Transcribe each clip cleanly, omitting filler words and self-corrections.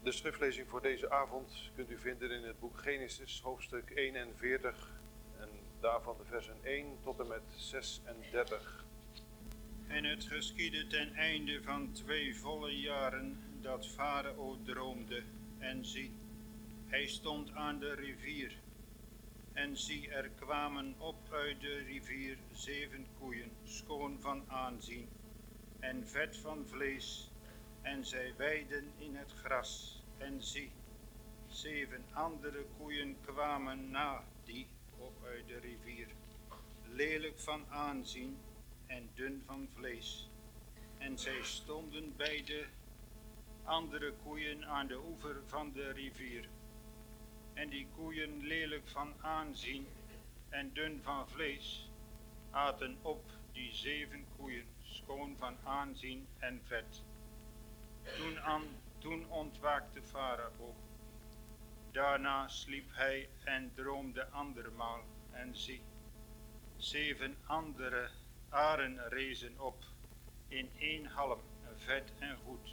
De schriftlezing voor deze avond kunt u vinden in het boek Genesis, hoofdstuk 41 en daarvan de versen 1 tot en met 36. En het geschiedde ten einde van 2 volle jaren dat Farao droomde, en zie, hij stond aan de rivier. En zie, er kwamen op uit de rivier 7 koeien, schoon van aanzien, en vet van vlees, en zij weidden in het gras. En zie, 7 andere koeien kwamen na die op uit de rivier, lelijk van aanzien en dun van vlees. En zij stonden bij de andere koeien aan de oever van de rivier. En die koeien, lelijk van aanzien en dun van vlees, aten op die 7 koeien, schoon van aanzien en vet. Toen ontwaakte Farao. Daarna sliep hij en droomde andermaal. En zie, 7 andere aren rezen op, in 1 halm, vet en goed.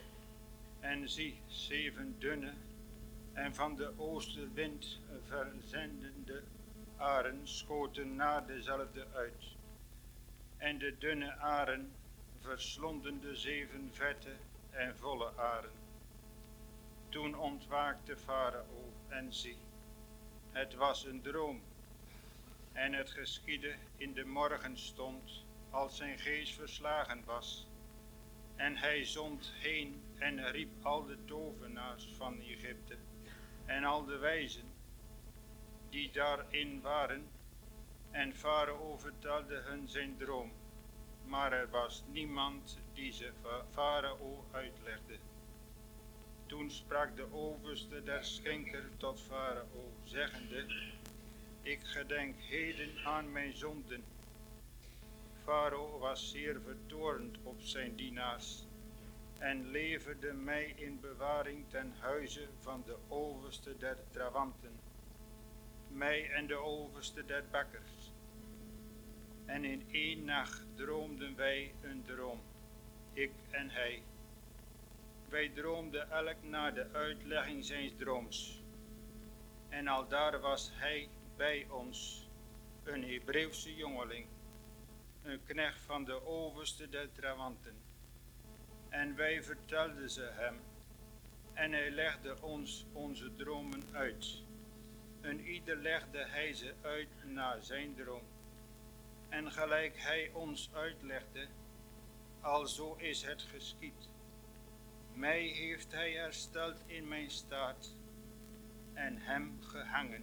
En zie, 7 dunne en van de oostenwind verzendende aren schoten naar dezelfde uit. En de dunne aren verslonden de 7 vette en volle aren. Toen ontwaakte Farao en zie, het was een droom. En het geschiedde in de morgenstond, als zijn geest verslagen was. En hij zond heen en riep al de tovenaars van Egypte en al de wijzen die daarin waren. En Farao vertelde hun zijn droom, maar er was niemand die ze Farao uitlegde. Toen sprak de overste der schenker tot Farao, zeggende, ik gedenk heden aan mijn zonden. Farao was zeer vertoornd op zijn dienaars en leverde mij in bewaring ten huize van de overste der trawanten, mij en de overste der bakkers. En in 1 nacht droomden wij een droom, ik en hij. Wij droomden elk naar de uitlegging zijns drooms. En aldaar was hij bij ons, een Hebreeuwse jongeling, een knecht van de overste der trawanten. En wij vertelden ze hem, en hij legde ons onze dromen uit. En ieder legde hij ze uit naar zijn droom. En gelijk hij ons uitlegde, alzo is het geschied. Mij heeft hij hersteld in mijn staat en hem gehangen.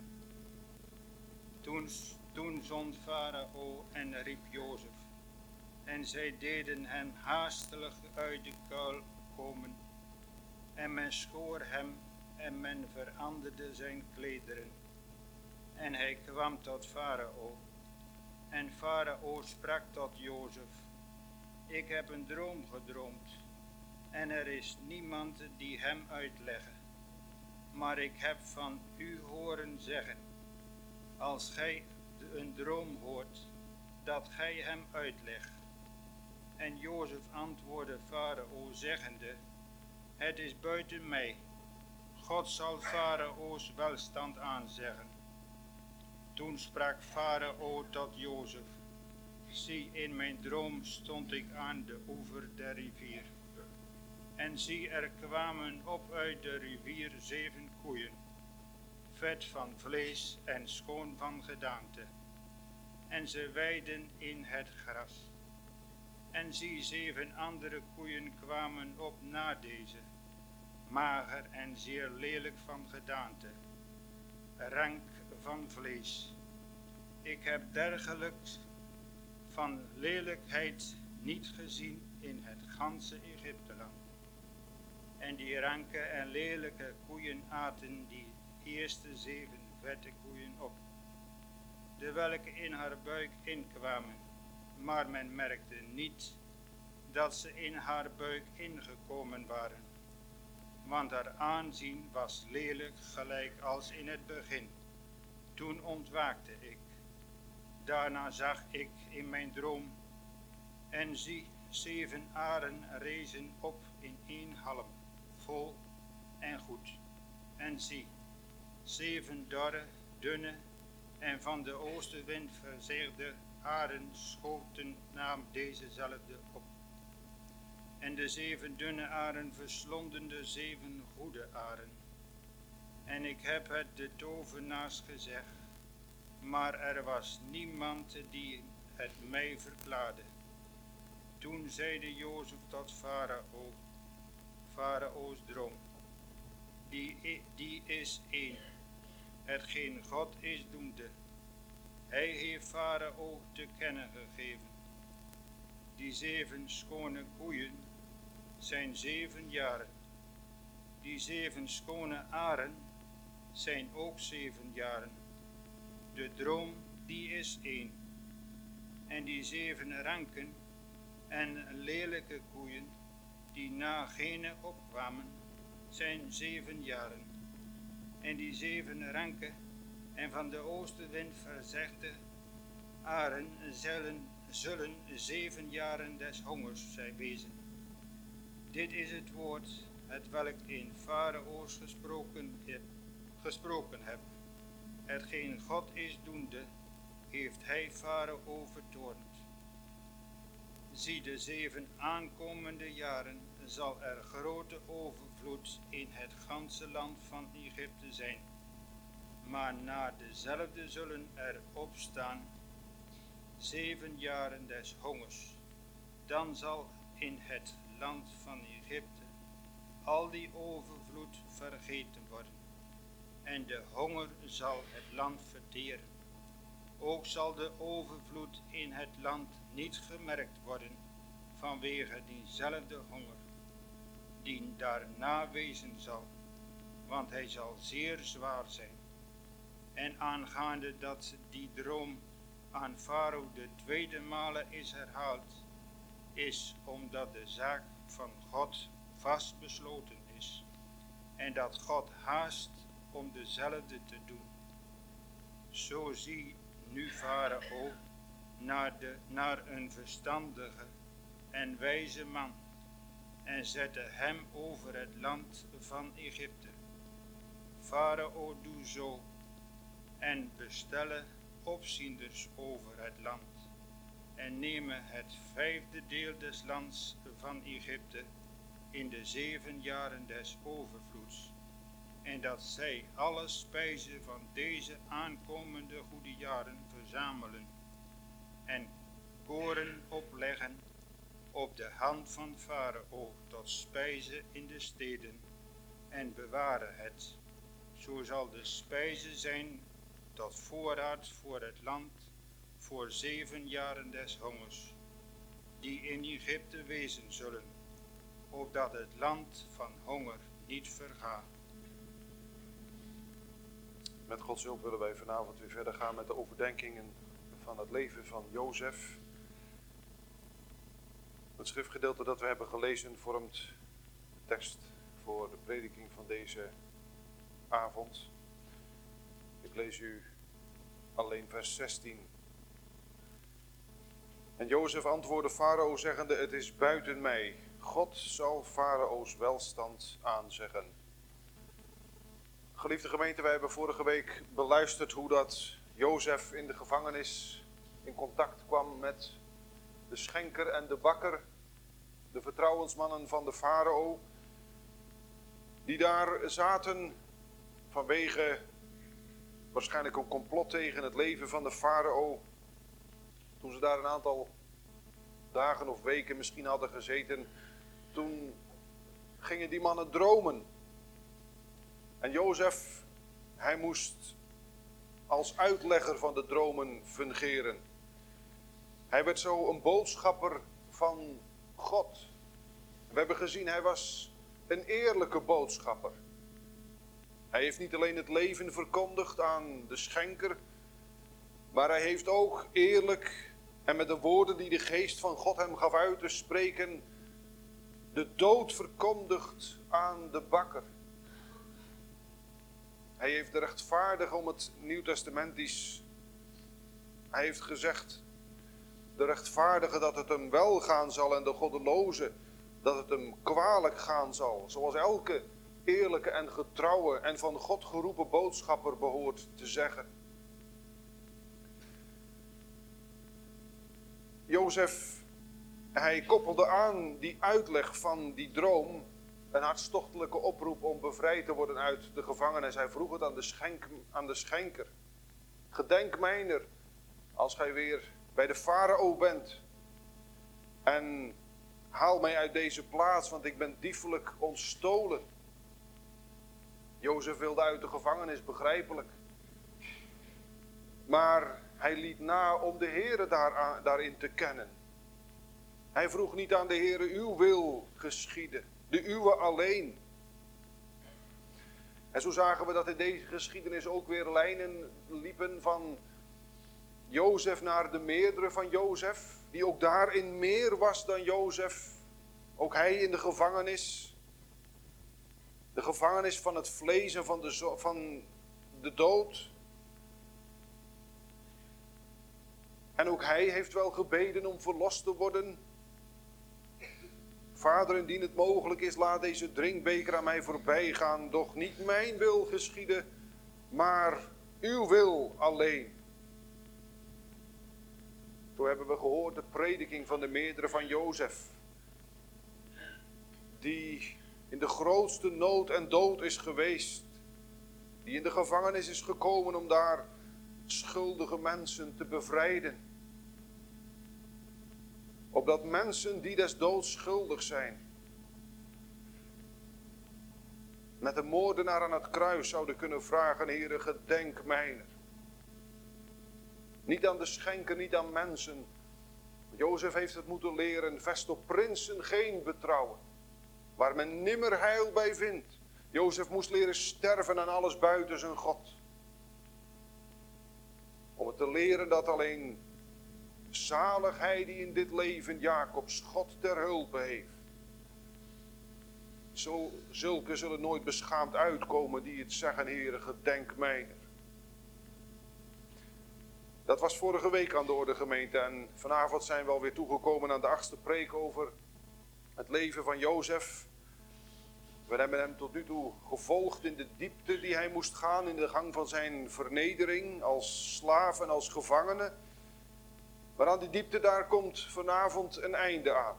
Toen zond Farao en riep Jozef. En zij deden hem haastelijk uit de kuil komen. En men schoor hem en men veranderde zijn klederen. En hij kwam tot Farao. En Farao sprak tot Jozef, ik heb een droom gedroomd. En er is niemand die hem uitlegge. Maar ik heb van u horen zeggen, als gij een droom hoort, dat gij hem uitlegt. En Jozef antwoordde Farao zeggende, het is buiten mij. God zal Farao's welstand aanzeggen. Toen sprak Farao tot Jozef, zie, in mijn droom stond ik aan de oever der rivier. En zie, er kwamen op uit de rivier 7 koeien, vet van vlees en schoon van gedaante. En ze weidden in het gras. En zie, 7 andere koeien kwamen op na deze, mager en zeer lelijk van gedaante, rank van vlees. Ik heb dergelijks van lelijkheid niet gezien in het ganse Egypteland. En die ranke en lelijke koeien aten die eerste 7 vette koeien op, de welke in haar buik inkwamen, maar men merkte niet dat ze in haar buik ingekomen waren, want haar aanzien was lelijk gelijk als in het begin. Toen ontwaakte ik. Daarna zag ik in mijn droom, en zie, 7 aren rezen op in 1 halm, vol en En zie, 7 dorre, dunne en van de oostenwind verzeerde aren schoten naar dezezelfde op. En de 7 dunne aren verslonden de 7 goede aren. En ik heb het de tovenaars gezegd, maar er was niemand die het mij verklaarde. Toen zeide Jozef tot Farao, Farao's droom, die is één, hetgeen God is doende. Hij heeft Farao te kennen gegeven. Die 7 schone koeien zijn 7 jaren. Die 7 schone aren zijn ook 7 jaren. De droom die is één. En die 7 ranken en lelijke koeien die na gene opkwamen zijn 7 jaren. En die 7 ranke en van de oostenwind verzegde aren zullen 7 jaren des hongers zijn wezen. Dit is het woord hetwelk in Farao's gesproken heb. Hetgeen God is doende, heeft hij Farao vertoornd. Zie, de 7 aankomende jaren zal er grote overvloed in het ganse land van Egypte zijn. Maar na dezelfde zullen er opstaan 7 jaren des hongers. Dan zal in het land van Egypte al die overvloed vergeten worden. En de honger zal het land verteren. Ook zal de overvloed in het land niet gemerkt worden vanwege diezelfde honger, die daarna wezen zal, want hij zal zeer zwaar zijn. En aangaande dat die droom aan Farao de tweede male is herhaald, is omdat de zaak van God vastbesloten is, en dat God haast om dezelfde te doen. Zo zie nu Farao naar een verstandige en wijze man en zette hem over het land van Egypte. Farao doe zo en bestelle opzienders over het land en nemen het 5e deel des lands van Egypte in de 7 jaren des overvloeds, en dat zij alle spijzen van deze aankomende goede jaren verzamelen en koren opleggen op de hand van Farao tot spijze in de steden en bewaren het. Zo zal de spijze zijn tot voorraad voor het land voor 7 jaren des hongers, die in Egypte wezen zullen, opdat het land van honger niet vergaat. Met Gods hulp willen wij vanavond weer verder gaan met de overdenkingen van het leven van Jozef. Het schriftgedeelte dat we hebben gelezen vormt de tekst voor de prediking van deze avond. Ik lees u alleen vers 16. En Jozef antwoordde Farao zeggende, het is buiten mij. God zal Farao's welstand aanzeggen. Geliefde gemeente, wij hebben vorige week beluisterd hoe dat Jozef in de gevangenis in contact kwam met de schenker en de bakker, de vertrouwensmannen van de farao, die daar zaten vanwege waarschijnlijk een complot tegen het leven van de farao. Toen ze daar een aantal dagen of weken misschien hadden gezeten, toen gingen die mannen dromen. En Jozef, hij moest als uitlegger van de dromen fungeren. Hij werd zo een boodschapper van God. We hebben gezien, hij was een eerlijke boodschapper. Hij heeft niet alleen het leven verkondigd aan de schenker, maar hij heeft ook eerlijk en met de woorden die de geest van God hem gaf uit te spreken, de dood verkondigd aan de bakker. Hij heeft de rechtvaardige, om het Nieuwtestamentisch, hij heeft gezegd, de rechtvaardige dat het hem wel gaan zal en de goddeloze dat het hem kwalijk gaan zal. Zoals elke eerlijke en getrouwe en van God geroepen boodschapper behoort te zeggen. Jozef, hij koppelde aan die uitleg van die droom een hartstochtelijke oproep om bevrijd te worden uit de gevangenis. Hij vroeg het aan de schenker. Gedenk mijner als gij weer bij de farao bent. En haal mij uit deze plaats, want ik ben diefelijk ontstolen. Jozef wilde uit de gevangenis, begrijpelijk. Maar hij liet na om de Heere daarin te kennen. Hij vroeg niet aan de Heere, uw wil geschieden, de uwe alleen. En zo zagen we dat in deze geschiedenis ook weer lijnen liepen van Jozef naar de meerdere van Jozef, die ook daarin meer was dan Jozef. Ook hij in de gevangenis. De gevangenis van het vlees en van de dood. En ook hij heeft wel gebeden om verlost te worden. Vader, indien het mogelijk is, laat deze drinkbeker aan mij voorbij gaan. Doch niet mijn wil geschieden, maar uw wil alleen. Zo hebben we gehoord de prediking van de meerdere van Jozef. Die in de grootste nood en dood is geweest. Die in de gevangenis is gekomen om daar schuldige mensen te bevrijden. Opdat mensen die des doods schuldig zijn, met de moordenaar aan het kruis zouden kunnen vragen, Heere, gedenk mijner. Niet aan de schenker, niet aan mensen. Jozef heeft het moeten leren, vest op prinsen geen betrouwen, waar men nimmer heil bij vindt. Jozef moest leren sterven aan alles buiten zijn God. Om het te leren dat alleen zalig hij die in dit leven Jacobs God ter hulpe heeft. Zulke zullen nooit beschaamd uitkomen die het zeggen, Heere, gedenk mijner. Dat was vorige week aan de orde, gemeente. En vanavond zijn we alweer toegekomen aan de 8e preek over het leven van Jozef. We hebben hem tot nu toe gevolgd in de diepte die hij moest gaan, in de gang van zijn vernedering als slaaf en als gevangene. Maar aan die diepte daar komt vanavond een einde aan.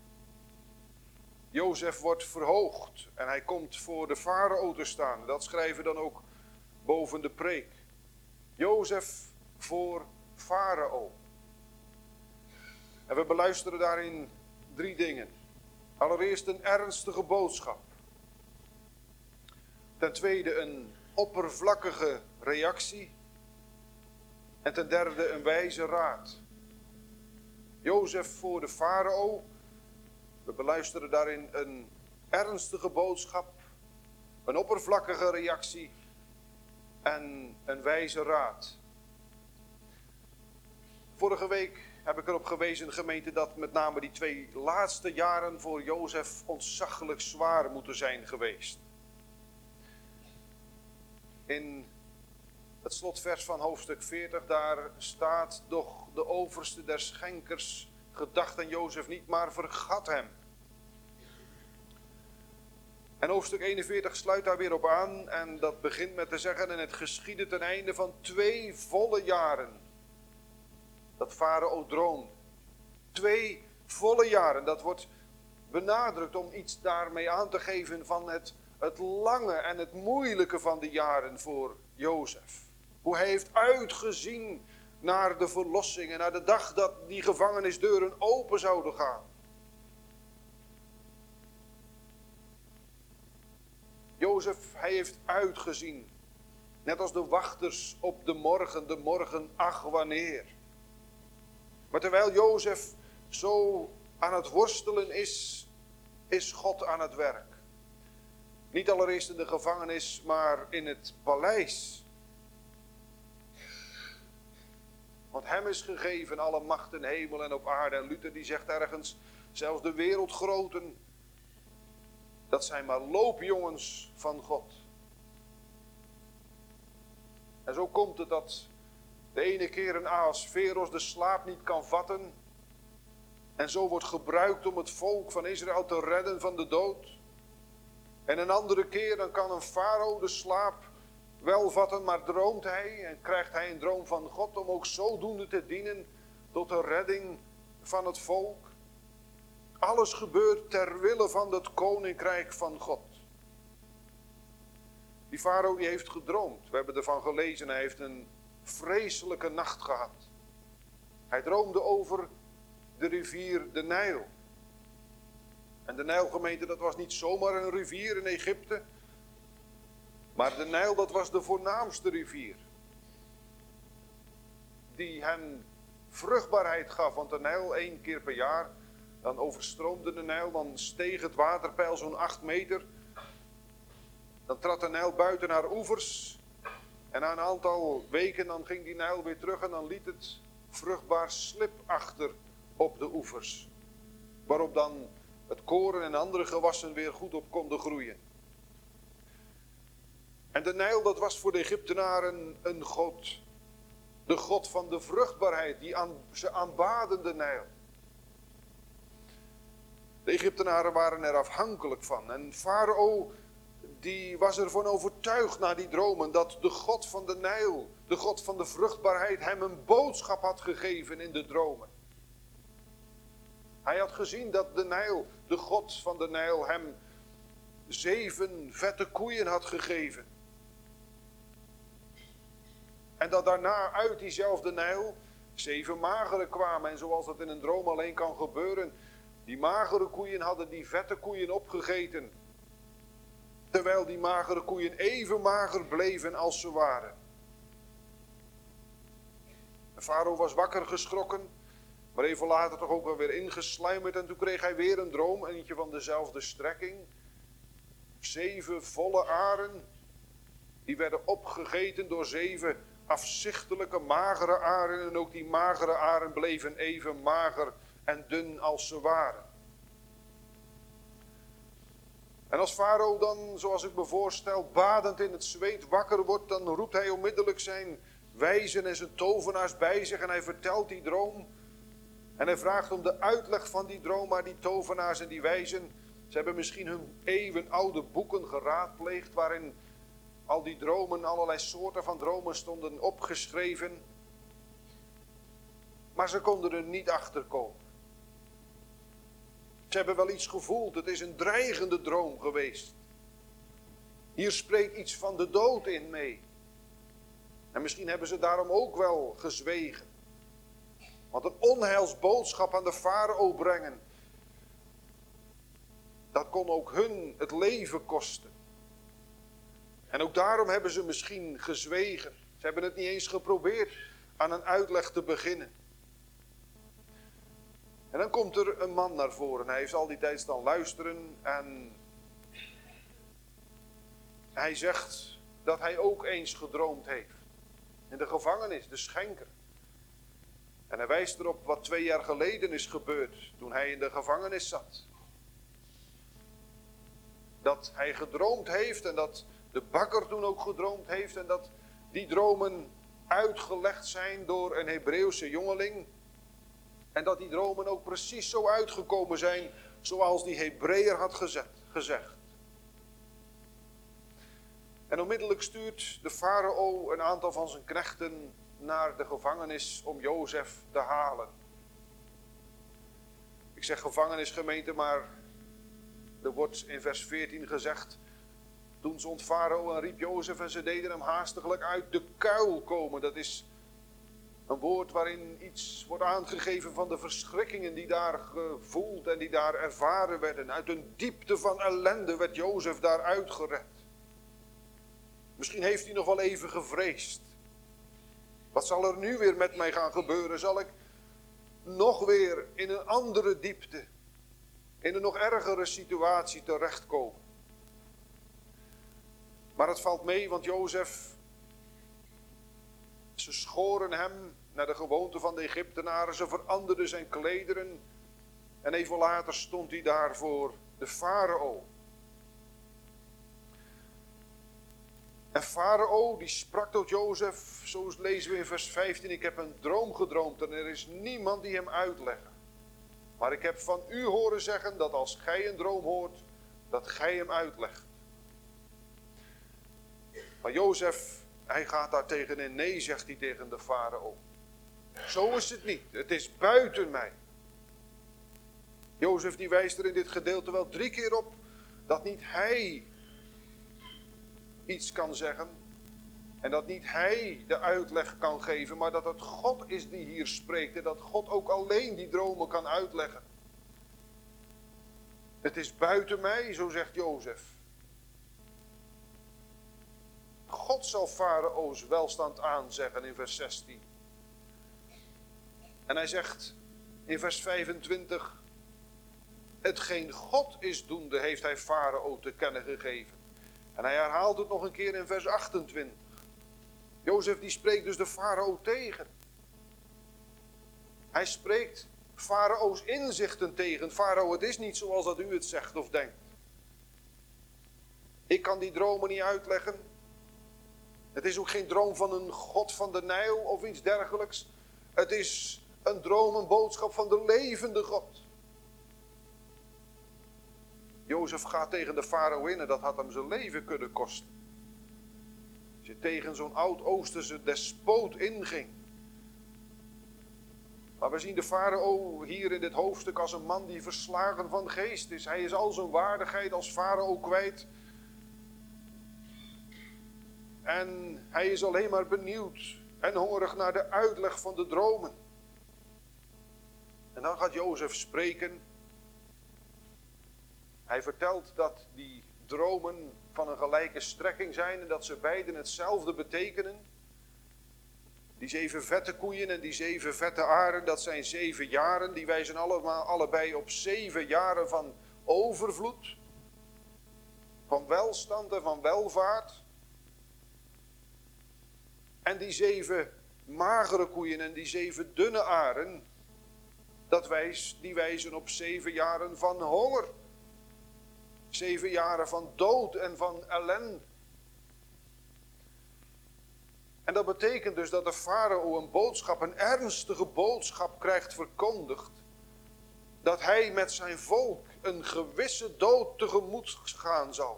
Jozef wordt verhoogd en hij komt voor de farao te staan. Dat schrijven we dan ook boven de preek. Jozef voor farao. En we beluisteren daarin 3 dingen. Allereerst een ernstige boodschap. Ten tweede een oppervlakkige reactie. En ten derde een wijze raad. Jozef voor de farao. We beluisteren daarin een ernstige boodschap, een oppervlakkige reactie en een wijze raad. Vorige week heb ik erop gewezen, gemeente, dat met name die 2 laatste jaren voor Jozef ontzaglijk zwaar moeten zijn geweest. In het slotvers van hoofdstuk 40, daar staat: doch de overste der schenkers gedacht aan Jozef niet, maar vergat hem. En hoofdstuk 41 sluit daar weer op aan en dat begint met te zeggen: en het geschiedde ten einde van 2 volle jaren dat farao droomde. 2 volle jaren, dat wordt benadrukt om iets daarmee aan te geven van het lange en het moeilijke van de jaren voor Jozef. Hoe hij heeft uitgezien naar de verlossing en naar de dag dat die gevangenisdeuren open zouden gaan. Jozef, hij heeft uitgezien, net als de wachters op de morgen, ach wanneer. Maar terwijl Jozef zo aan het worstelen is God aan het werk. Niet allereerst in de gevangenis, maar in het paleis. Want hem is gegeven alle macht in hemel en op aarde. En Luther die zegt ergens, zelfs de wereldgroten, dat zijn maar loopjongens van God. En zo komt het dat de ene keer een Ahasveros de slaap niet kan vatten. En zo wordt gebruikt om het volk van Israël te redden van de dood. En een andere keer dan kan een farao de slaap wel vatten, maar droomt hij en krijgt hij een droom van God om ook zodoende te dienen tot de redding van het volk. Alles gebeurt ter wille van het koninkrijk van God. Die farao die heeft gedroomd. We hebben ervan gelezen, hij heeft een vreselijke nacht gehad. Hij droomde over de rivier de Nijl. En de Nijlgemeente, dat was niet zomaar een rivier in Egypte. Maar de Nijl, dat was de voornaamste rivier. Die hen vruchtbaarheid gaf. Want de Nijl, 1 keer per jaar, dan overstroomde de Nijl. Dan steeg het waterpeil zo'n 8 meter. Dan trad de Nijl buiten haar oevers. En na een aantal weken dan ging die Nijl weer terug. En dan liet het vruchtbaar slip achter op de oevers. Waarop dan het koren en andere gewassen weer goed op konden groeien. En de Nijl, dat was voor de Egyptenaren een god. De god van de vruchtbaarheid, ze aanbaden de Nijl. De Egyptenaren waren er afhankelijk van. En Farao, die was ervan overtuigd na die dromen dat de god van de Nijl, de god van de vruchtbaarheid, hem een boodschap had gegeven in de dromen. Hij had gezien dat de Nijl, de god van de Nijl, hem 7 vette koeien had gegeven. En dat daarna uit diezelfde Nijl 7 magere kwamen. En zoals dat in een droom alleen kan gebeuren, die magere koeien hadden die vette koeien opgegeten. Terwijl die magere koeien even mager bleven als ze waren. De farao was wakker geschrokken. Maar even later toch ook wel weer ingesluimerd. En toen kreeg hij weer een droom. Eentje van dezelfde strekking. 7 volle aren. Die werden opgegeten door 7 afzichtelijke magere aren. En ook die magere aren bleven even mager en dun als ze waren. En als farao dan, zoals ik me voorstel, badend in het zweet wakker wordt, dan roept hij onmiddellijk zijn wijzen en zijn tovenaars bij zich. En hij vertelt die droom. En hij vraagt om de uitleg van die droom, maar die tovenaars en die wijzen, ze hebben misschien hun eeuwenoude boeken geraadpleegd, waarin al die dromen, allerlei soorten van dromen stonden opgeschreven. Maar ze konden er niet achter komen. Ze hebben wel iets gevoeld, het is een dreigende droom geweest. Hier spreekt iets van de dood in mee. En misschien hebben ze daarom ook wel gezwegen. Want een onheilsboodschap aan de farao brengen, dat kon ook hun het leven kosten. En ook daarom hebben ze misschien gezwegen. Ze hebben het niet eens geprobeerd aan een uitleg te beginnen. En dan komt er een man naar voren. Hij heeft al die tijd staan luisteren en hij zegt dat hij ook eens gedroomd heeft. In de gevangenis, de schenker. En hij wijst erop wat 2 jaar geleden is gebeurd toen hij in de gevangenis zat. Dat hij gedroomd heeft en dat de bakker toen ook gedroomd heeft. En dat die dromen uitgelegd zijn door een Hebreeuwse jongeling. En dat die dromen ook precies zo uitgekomen zijn zoals die Hebreeër had gezegd. En onmiddellijk stuurt de farao een aantal van zijn knechten naar de gevangenis om Jozef te halen. Ik zeg gevangenisgemeente, maar er wordt in vers 14 gezegd, toen zond farao en riep Jozef en ze deden hem haastiglijk uit de kuil komen. Dat is een woord waarin iets wordt aangegeven van de verschrikkingen die daar gevoeld en die daar ervaren werden. Uit een diepte van ellende werd Jozef daar uitgered. Misschien heeft hij nog wel even gevreesd. Wat zal er nu weer met mij gaan gebeuren? Zal ik nog weer in een andere diepte, in een nog ergere situatie terechtkomen? Maar het valt mee, want Jozef, ze schoren hem naar de gewoonte van de Egyptenaren. Ze veranderden zijn klederen. En even later stond hij daar voor de farao. En farao die sprak tot Jozef, zo lezen we in vers 15. Ik heb een droom gedroomd en er is niemand die hem uitlegt. Maar ik heb van u horen zeggen dat als gij een droom hoort, dat gij hem uitlegt. Maar Jozef, hij gaat daar tegenin. Nee, zegt hij tegen de farao. Zo is het niet. Het is buiten mij. Jozef die wijst er in dit gedeelte wel 3 keer op dat niet hij iets kan zeggen. En dat niet hij de uitleg kan geven, maar dat het God is die hier spreekt. En dat God ook alleen die dromen kan uitleggen. Het is buiten mij, zo zegt Jozef. God zal farao's welstand aanzeggen in vers 16. En hij zegt in vers 25... Hetgeen God is doende, heeft hij farao te kennen gegeven. En hij herhaalt het nog een keer in vers 28. Jozef die spreekt dus de farao tegen. Hij spreekt farao's inzichten tegen. Farao, het is niet zoals dat u het zegt of denkt. Ik kan die dromen niet uitleggen. Het is ook geen droom van een god van de Nijl of iets dergelijks. Het is een droom, een boodschap van de levende God. Jozef gaat tegen de farao in en dat had hem zijn leven kunnen kosten. Als je tegen zo'n oud-Oosterse despoot inging. Maar we zien de farao hier in dit hoofdstuk als een man die verslagen van geest is. Hij is al zijn waardigheid als farao kwijt. En hij is alleen maar benieuwd en hongerig naar de uitleg van de dromen. En dan gaat Jozef spreken. Hij vertelt dat die dromen van een gelijke strekking zijn en dat ze beiden hetzelfde betekenen. Die 7 vette koeien en die 7 vette aren, dat zijn 7 jaren. Die wijzen allebei op 7 jaren van overvloed. Van welstand en van welvaart. En die 7 magere koeien en die 7 dunne aren, die wijzen op 7 jaren van honger. 7 jaren van dood en van ellende. En dat betekent dus dat de farao een boodschap, een ernstige boodschap krijgt verkondigd. Dat hij met zijn volk een gewisse dood tegemoet gaan zal.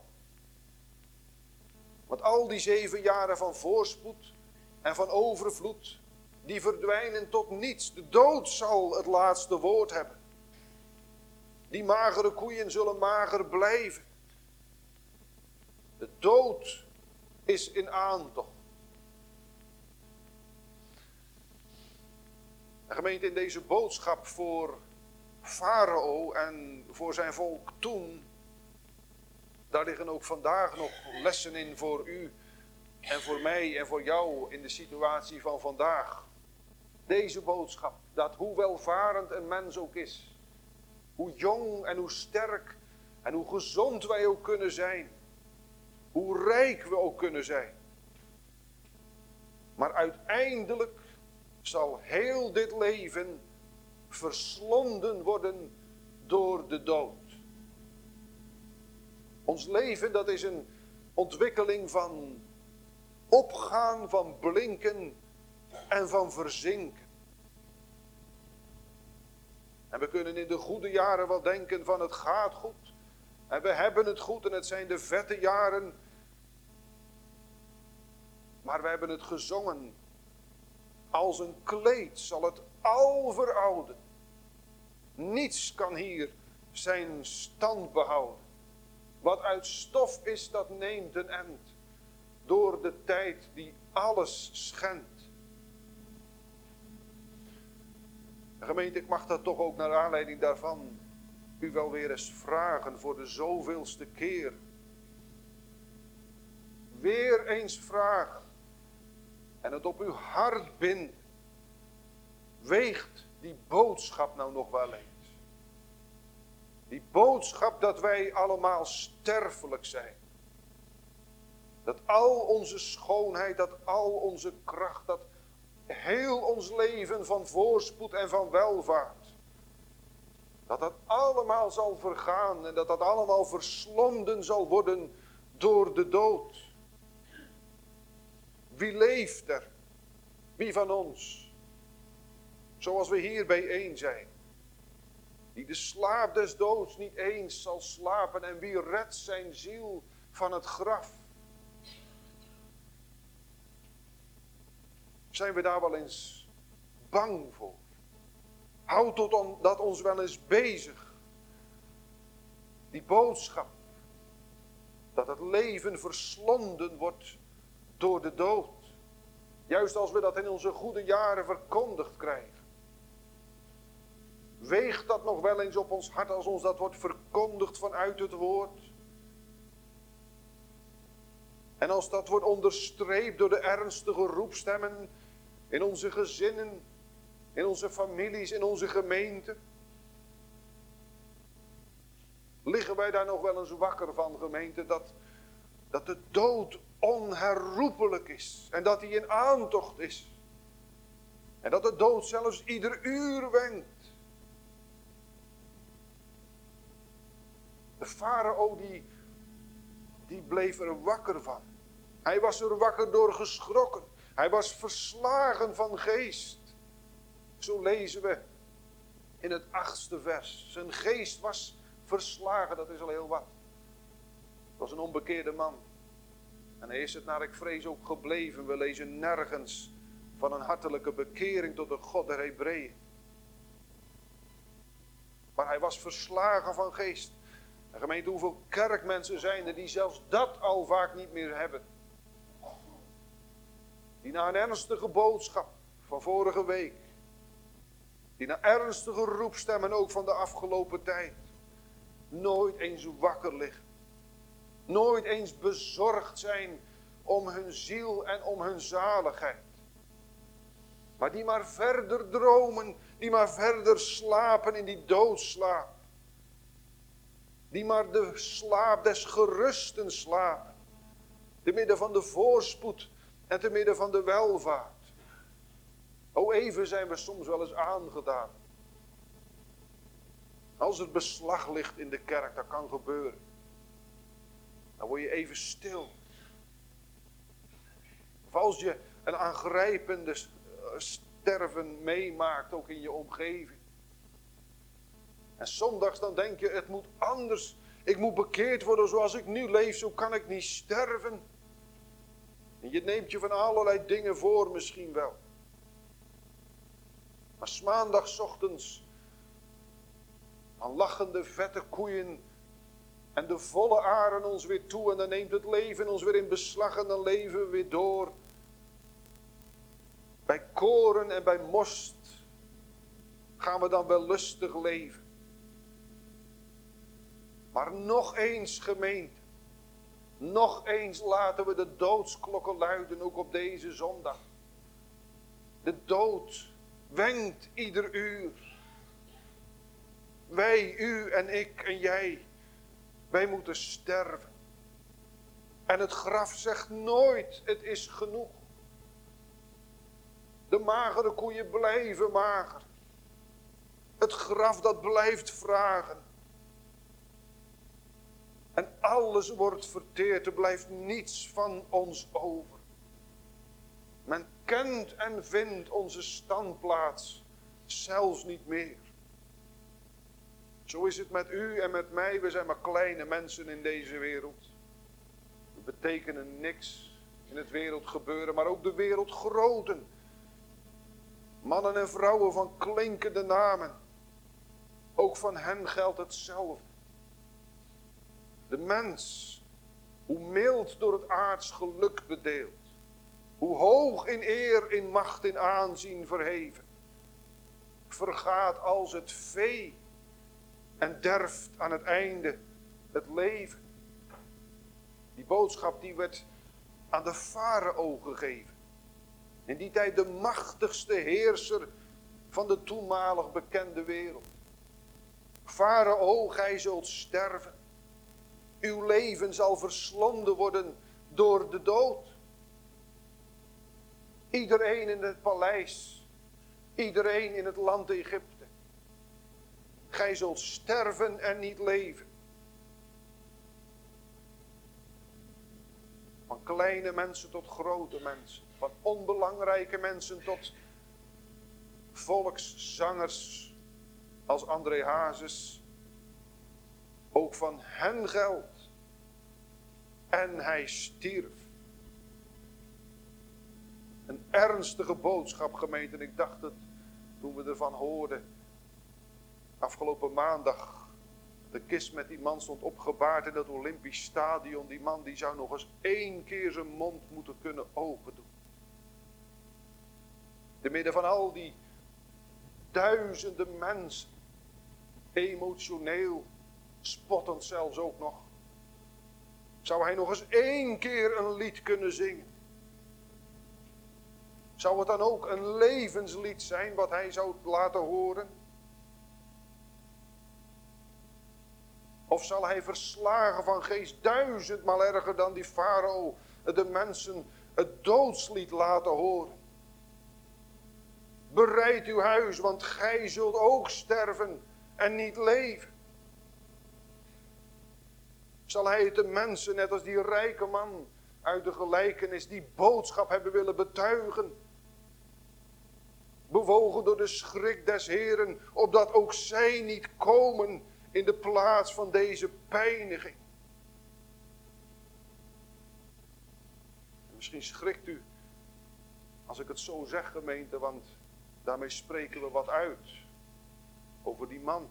Want al die 7 jaren van voorspoed en van overvloed, die verdwijnen tot niets. De dood zal het laatste woord hebben. Die magere koeien zullen mager blijven. De dood is in aantocht. En gemeente, in deze boodschap voor farao en voor zijn volk toen, daar liggen ook vandaag nog lessen in voor u en voor mij en voor jou in de situatie van vandaag. Deze boodschap, dat hoe welvarend een mens ook is, hoe jong en hoe sterk en hoe gezond wij ook kunnen zijn, hoe rijk we ook kunnen zijn. Maar uiteindelijk zal heel dit leven verslonden worden door de dood. Ons leven, dat is een ontwikkeling van opgaan, van blinken en van verzinken. En we kunnen in de goede jaren wel denken van het gaat goed. En we hebben het goed en het zijn de vette jaren. Maar we hebben het gezongen. Als een kleed zal het al verouden. Niets kan hier zijn stand behouden. Wat uit stof is, dat neemt een end. Door de tijd die alles schendt. Gemeente, ik mag dat toch ook naar aanleiding daarvan u wel weer eens vragen voor de zoveelste keer. Weer eens vragen. En het op uw hart binden. Weegt die boodschap nou nog wel eens. Die boodschap dat wij allemaal sterfelijk zijn. Dat al onze schoonheid, dat al onze kracht, dat heel ons leven van voorspoed en van welvaart. Dat dat allemaal zal vergaan en dat dat allemaal verslonden zal worden door de dood. Wie leeft er? Wie van ons? Zoals we hier bijeen zijn. Die de slaap des doods niet eens zal slapen en wie redt zijn ziel van het graf. Zijn we daar wel eens bang voor? Houdt dat ons wel eens bezig? Die boodschap. Dat het leven verslonden wordt door de dood. Juist als we dat in onze goede jaren verkondigd krijgen. Weegt dat nog wel eens op ons hart als ons dat wordt verkondigd vanuit het woord? En als dat wordt onderstreept door de ernstige roepstemmen in onze gezinnen, in onze families, in onze gemeente. Liggen wij daar nog wel eens wakker van, gemeente, dat de dood onherroepelijk is. En dat hij in aantocht is. En dat de dood zelfs ieder uur wenkt. De farao die bleef er wakker van. Hij was er wakker door geschrokken. Hij was verslagen van geest. Zo lezen we in het 8e vers. Zijn geest was verslagen, dat is al heel wat. Het was een onbekeerde man. En hij is het naar ik vrees ook gebleven. We lezen nergens van een hartelijke bekering tot de God der Hebreeën. Maar hij was verslagen van geest. En gemeente, hoeveel kerkmensen zijn er die zelfs dat al vaak niet meer hebben. Die na een ernstige boodschap van vorige week. Die na ernstige roepstemmen ook van de afgelopen tijd. Nooit eens wakker liggen. Nooit eens bezorgd zijn om hun ziel en om hun zaligheid. Maar die maar verder dromen. Die maar verder slapen in die doodslaap. Die maar de slaap des gerusten slapen. Te midden van de voorspoed en te midden van de welvaart. O, even zijn we soms wel eens aangedaan. Als er beslag ligt in de kerk, dat kan gebeuren. Dan word je even stil. Of als je een aangrijpende sterven meemaakt, ook in je omgeving. En zondags dan denk je, het moet anders. Ik moet bekeerd worden zoals ik nu leef, zo kan ik niet sterven. En je neemt je van allerlei dingen voor misschien wel. Maar 's maandagochtends, dan lachen de vette koeien en de volle aren ons weer toe. En dan neemt het leven ons weer in beslag en dan leven we weer door. Bij koren en bij most gaan we dan wel lustig leven. Maar nog eens, gemeente, nog eens laten we de doodsklokken luiden, ook op deze zondag. De dood wenkt ieder uur. Wij, u en ik en jij, wij moeten sterven. En het graf zegt nooit, het is genoeg. De magere koeien blijven mager. Het graf dat blijft vragen. En alles wordt verteerd, er blijft niets van ons over. Men kent en vindt onze standplaats zelfs niet meer. Zo is het met u en met mij, we zijn maar kleine mensen in deze wereld. We betekenen niks in het wereldgebeuren, maar ook de wereldgroten. Mannen en vrouwen van klinkende namen. Ook van hen geldt hetzelfde. De mens, hoe mild door het aards geluk bedeeld. Hoe hoog in eer, in macht, in aanzien verheven. Vergaat als het vee en derft aan het einde het leven. Die boodschap die werd aan de farao gegeven. In die tijd de machtigste heerser van de toenmalig bekende wereld. Farao, gij zult sterven. Uw leven zal verslonden worden door de dood. Iedereen in het paleis. Iedereen in het land Egypte. Gij zult sterven en niet leven. Van kleine mensen tot grote mensen. Van onbelangrijke mensen tot volkszangers als André Hazes. Ook van hen geldt. En hij stierf. Een ernstige boodschap, gemeente. En ik dacht het toen we ervan hoorden. Afgelopen maandag. De kist met die man stond opgebaard in het Olympisch Stadion. Die man die zou nog eens 1 keer zijn mond moeten kunnen open doen. Te midden van al die duizenden mensen. Emotioneel, spottend zelfs ook nog. Zou hij nog eens 1 keer een lied kunnen zingen? Zou het dan ook een levenslied zijn wat hij zou laten horen? Of zal hij verslagen van geest 1000-maal erger dan die farao de mensen het doodslied laten horen? Bereid uw huis, want gij zult ook sterven en niet leven. Zal hij het de mensen, net als die rijke man uit de gelijkenis, die boodschap hebben willen betuigen? Bewogen door de schrik des Heren, opdat ook zij niet komen in de plaats van deze pijniging. Misschien schrikt u als ik het zo zeg, gemeente, want daarmee spreken we wat uit over die man.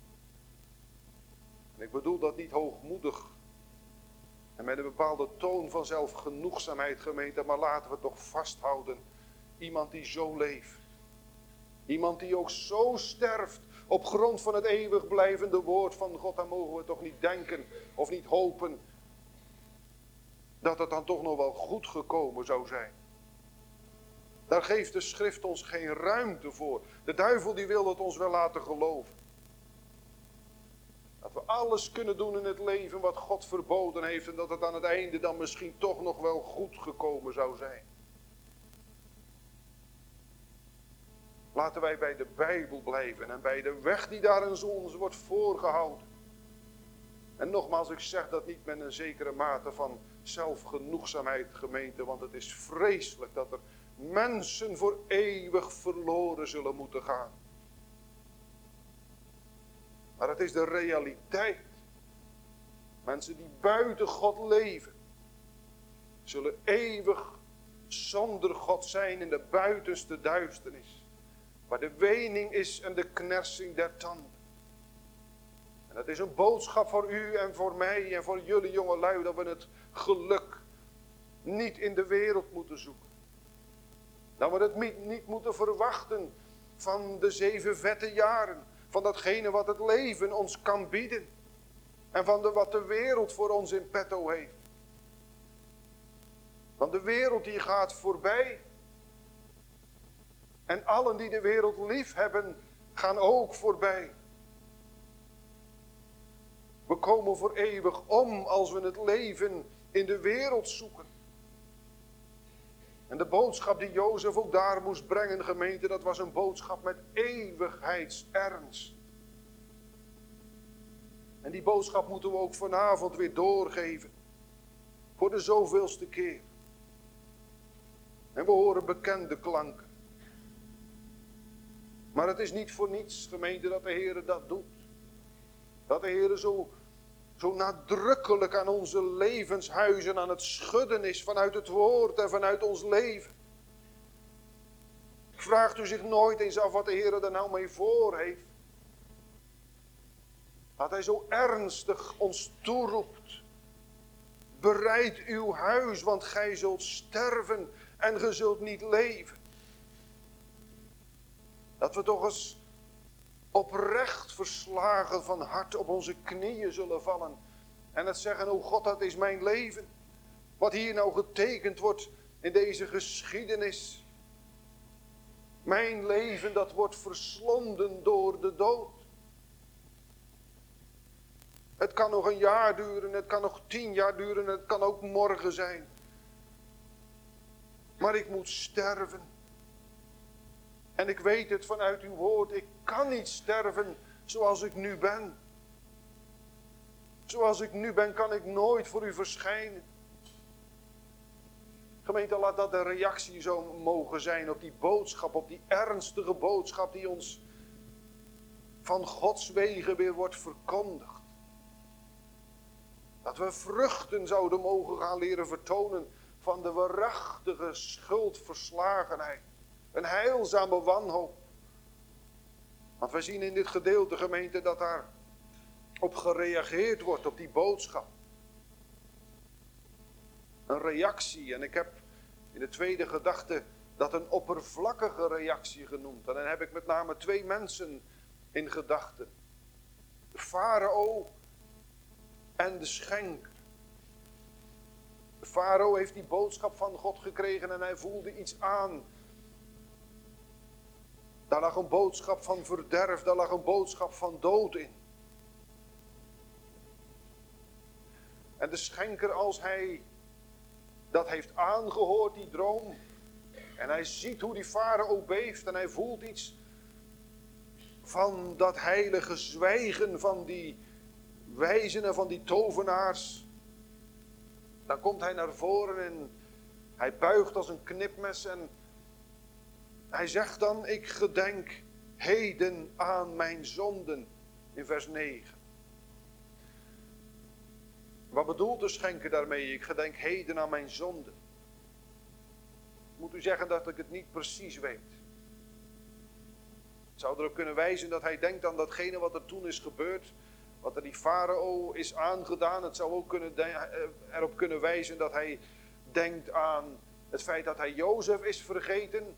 En ik bedoel dat niet hoogmoedig en met een bepaalde toon van zelfgenoegzaamheid, gemeente, maar laten we toch vasthouden. Iemand die zo leeft. Iemand die ook zo sterft op grond van het eeuwig blijvende woord van God. Dan mogen we toch niet denken of niet hopen dat het dan toch nog wel goed gekomen zou zijn. Daar geeft de schrift ons geen ruimte voor. De duivel die wil het ons wel laten geloven. Dat we alles kunnen doen in het leven wat God verboden heeft. En dat het aan het einde dan misschien toch nog wel goed gekomen zou zijn. Laten wij bij de Bijbel blijven en bij de weg die daar in ons wordt voorgehouden. En nogmaals, ik zeg dat niet met een zekere mate van zelfgenoegzaamheid, gemeente. Want het is vreselijk dat er mensen voor eeuwig verloren zullen moeten gaan. Maar het is de realiteit. Mensen die buiten God leven, zullen eeuwig zonder God zijn in de buitenste duisternis. Waar de wening is en de knersing der tanden. En dat is een boodschap voor u en voor mij en voor jullie jongelui, dat we het geluk niet in de wereld moeten zoeken. Dat we het niet moeten verwachten van de 7 vette jaren. Van datgene wat het leven ons kan bieden. En van wat de wereld voor ons in petto heeft. Want de wereld die gaat voorbij. En allen die de wereld lief hebben, gaan ook voorbij. We komen voor eeuwig om als we het leven in de wereld zoeken. En de boodschap die Jozef ook daar moest brengen, gemeente, dat was een boodschap met eeuwigheidsernst. En die boodschap moeten we ook vanavond weer doorgeven. Voor de zoveelste keer. En we horen bekende klanken. Maar het is niet voor niets, gemeente, dat de Heer dat doet. Dat de Heer zo nadrukkelijk aan onze levenshuizen aan het schudden is vanuit het woord en vanuit ons leven. Vraagt u zich nooit eens af wat de Heer er nou mee voor heeft. Dat hij zo ernstig ons toeroept. Bereid uw huis, want gij zult sterven en ge zult niet leven. Dat we toch eens oprecht verslagen van hart op onze knieën zullen vallen. En het zeggen, oh God, dat is mijn leven. Wat hier nou getekend wordt in deze geschiedenis. Mijn leven dat wordt verslonden door de dood. Het kan nog een jaar duren, het kan nog 10 jaar duren, het kan ook morgen zijn. Maar ik moet sterven. En ik weet het vanuit uw woord, ik kan niet sterven zoals ik nu ben. Zoals ik nu ben kan ik nooit voor u verschijnen. Gemeente, laat dat de reactie zo mogen zijn op die boodschap, op die ernstige boodschap die ons van Gods wegen weer wordt verkondigd. Dat we vruchten zouden mogen gaan leren vertonen van de waarachtige schuldverslagenheid. Een heilzame wanhoop. Want we zien in dit gedeelte, gemeente, dat daar op gereageerd wordt, op die boodschap. Een reactie. En ik heb in de tweede gedachte dat een oppervlakkige reactie genoemd. En dan heb ik met name 2 mensen in gedachten. De farao en de schenker. De farao heeft die boodschap van God gekregen en hij voelde iets aan. Daar lag een boodschap van verderf, daar lag een boodschap van dood in. En de schenker, als hij dat heeft aangehoord, die droom, en hij ziet hoe die farao beeft en hij voelt iets van dat heilige zwijgen van die wijzen en van die tovenaars. Dan komt hij naar voren en hij buigt als een knipmes en hij zegt dan, ik gedenk heden aan mijn zonden, in vers 9. Wat bedoelt de schenker daarmee? Ik gedenk heden aan mijn zonden. Moet u zeggen dat ik het niet precies weet. Het zou erop kunnen wijzen dat hij denkt aan datgene wat er toen is gebeurd. Wat er die farao is aangedaan. Het zou ook erop kunnen wijzen dat hij denkt aan het feit dat hij Jozef is vergeten.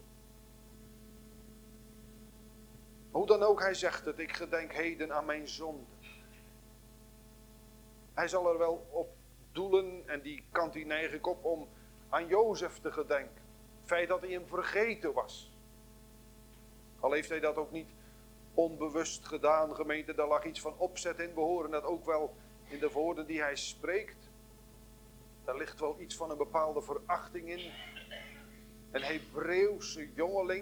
Hoe dan ook, hij zegt het. Ik gedenk heden aan mijn zonden. Hij zal er wel op doelen, en die kant die neig ik op, om aan Jozef te gedenken. Het feit dat hij hem vergeten was. Al heeft hij dat ook niet onbewust gedaan, gemeente. Daar lag iets van opzet in. We horen dat ook wel in de woorden die hij spreekt. Daar ligt wel iets van een bepaalde verachting in. Een Hebreeuwse jongeling.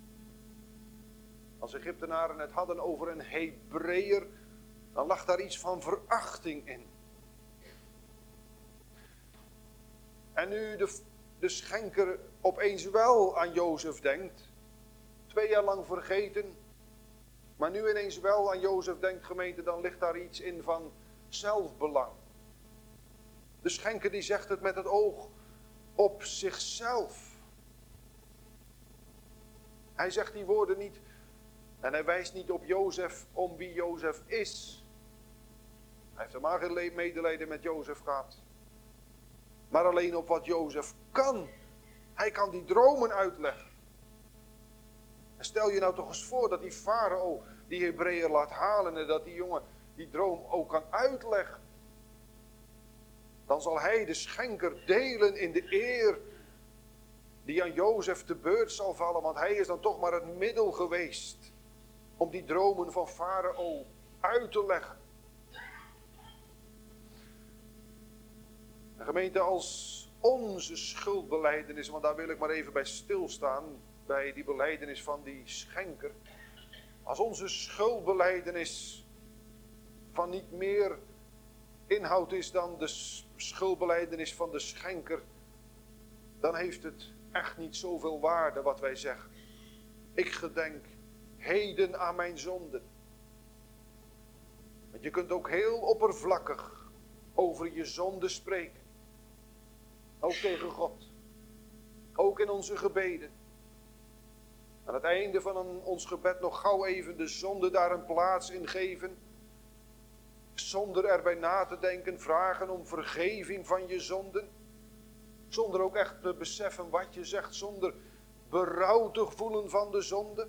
Als Egyptenaren het hadden over een Hebreeër, dan lag daar iets van verachting in. En nu de schenker opeens wel aan Jozef denkt, 2 jaar lang vergeten, maar nu ineens wel aan Jozef denkt, gemeente, dan ligt daar iets in van zelfbelang. De schenker die zegt het met het oog op zichzelf. Hij zegt die woorden niet en hij wijst niet op Jozef om wie Jozef is. Hij heeft helemaal geen medelijden met Jozef gehad. Maar alleen op wat Jozef kan. Hij kan die dromen uitleggen. En stel je nou toch eens voor dat die farao die Hebreeër laat halen en dat die jongen die droom ook kan uitleggen. Dan zal hij, de schenker, delen in de eer die aan Jozef te beurt zal vallen. Want hij is dan toch maar het middel geweest om die dromen van farao uit te leggen. En gemeente, als onze schuldbelijdenis, want daar wil ik maar even bij stilstaan, bij die belijdenis van die schenker. Als onze schuldbelijdenis van niet meer inhoud is dan de schuldbelijdenis van de schenker, dan heeft het echt niet zoveel waarde wat wij zeggen. Ik gedenk heden aan mijn zonden. Want je kunt ook heel oppervlakkig over je zonde spreken. Ook tegen God. Ook in onze gebeden. Aan het einde van ons gebed nog gauw even de zonde daar een plaats in geven. Zonder erbij na te denken, vragen om vergeving van je zonden. Zonder ook echt te beseffen wat je zegt, zonder berouw te voelen van de zonde.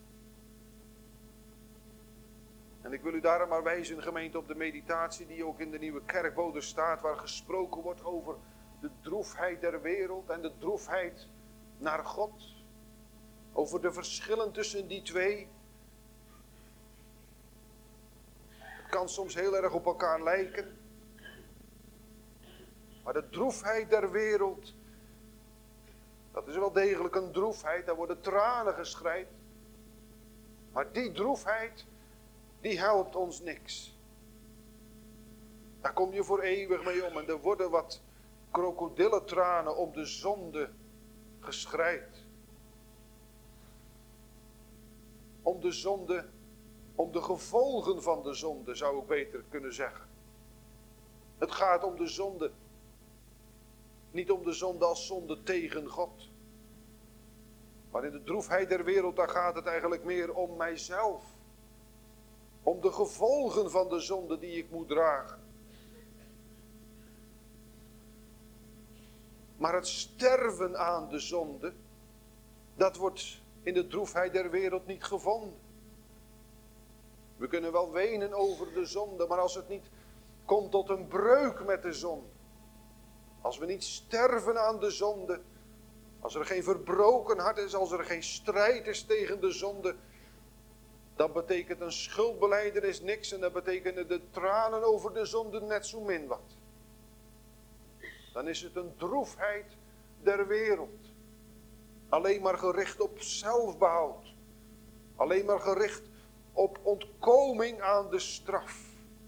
En ik wil u daarom maar wijzen, gemeente, op de meditatie die ook in de Nieuwe Kerkbode staat, waar gesproken wordt over de droefheid der wereld en de droefheid naar God. Over de verschillen tussen die twee. Het kan soms heel erg op elkaar lijken. Maar de droefheid der wereld, dat is wel degelijk een droefheid, daar worden tranen geschreid. Maar die droefheid, die helpt ons niks. Daar kom je voor eeuwig mee om. En er worden wat krokodillentranen om de zonde geschreid. Om de zonde, om de gevolgen van de zonde, zou ik beter kunnen zeggen. Het gaat om de zonde. Niet om de zonde als zonde tegen God. Maar in de droefheid der wereld, daar gaat het eigenlijk meer om mijzelf. Om de gevolgen van de zonde die ik moet dragen. Maar het sterven aan de zonde, dat wordt in de droefheid der wereld niet gevonden. We kunnen wel wenen over de zonde, maar als het niet komt tot een breuk met de zonde. Als we niet sterven aan de zonde. Als er geen verbroken hart is, als er geen strijd is tegen de zonde. Dan betekent een schuldbelijdenis niks en dan betekenen de tranen over de zonde net zo min wat. Dan is het een droefheid der wereld. Alleen maar gericht op zelfbehoud. Alleen maar gericht op ontkoming aan de straf.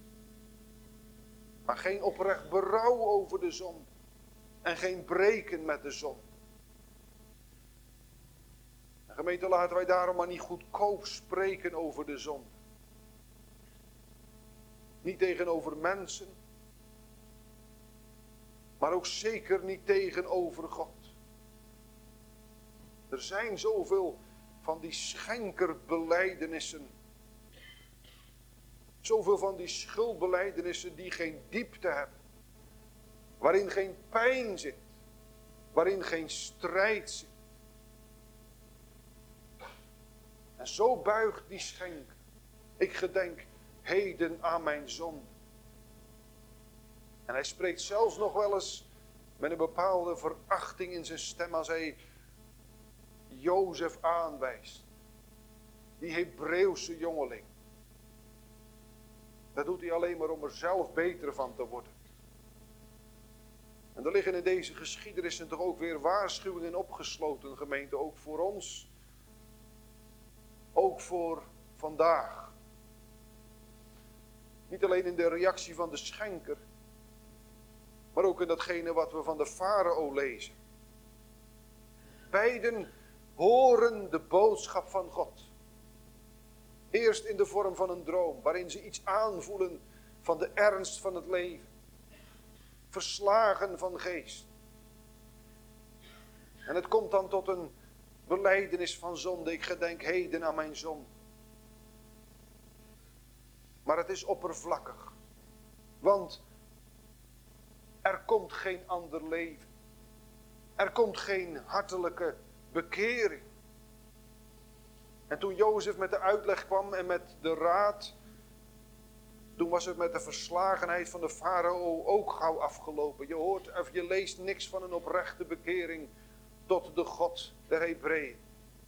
Maar geen oprecht berouw over de zonde. En geen breken met de zonde. En gemeente, laten wij daarom maar niet goedkoop spreken over de zonde. Niet tegenover mensen. Maar ook zeker niet tegenover God. Er zijn zoveel van die schenkerbelijdenissen. Zoveel van die schuldbelijdenissen die geen diepte hebben. Waarin geen pijn zit. Waarin geen strijd zit. En zo buigt die schenker. Ik gedenk heden aan mijn zonde. En hij spreekt zelfs nog wel eens met een bepaalde verachting in zijn stem als hij Jozef aanwijst. Die Hebreeuwse jongeling. Dat doet hij alleen maar om er zelf beter van te worden. En er liggen in deze geschiedenissen toch ook weer waarschuwingen opgesloten, gemeente, ook voor ons. Ook voor vandaag. Niet alleen in de reactie van de schenker, maar ook in datgene wat we van de farao lezen. Beiden horen de boodschap van God. Eerst in de vorm van een droom, waarin ze iets aanvoelen van de ernst van het leven. Verslagen van geest. En het komt dan tot een belijdenis van zonde. Ik gedenk heden aan mijn zonde. Maar het is oppervlakkig. Want er komt geen ander leven. Er komt geen hartelijke bekering. En toen Jozef met de uitleg kwam en met de raad, toen was het met de verslagenheid van de farao ook gauw afgelopen. Je hoort of je leest niks van een oprechte bekering tot de God der Hebreeën.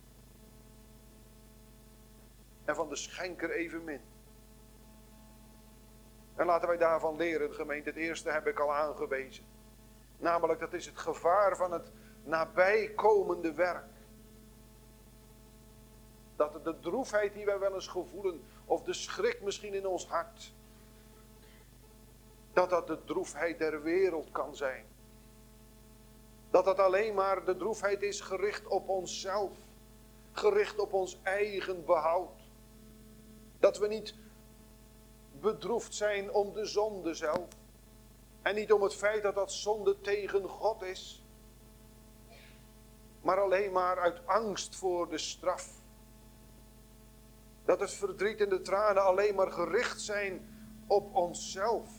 En van de schenker evenmin. En laten wij daarvan leren, gemeente. Het eerste heb ik al aangewezen. Namelijk, dat is het gevaar van het nabijkomende werk. Dat de droefheid die wij wel eens gevoelen, of de schrik misschien in ons hart, dat de droefheid der wereld kan zijn. Dat alleen maar de droefheid is gericht op onszelf. Gericht op ons eigen behoud. Dat we niet bedroefd zijn om de zonde zelf. En niet om het feit dat dat zonde tegen God is. Maar alleen maar uit angst voor de straf. Dat het verdriet en de tranen alleen maar gericht zijn op onszelf.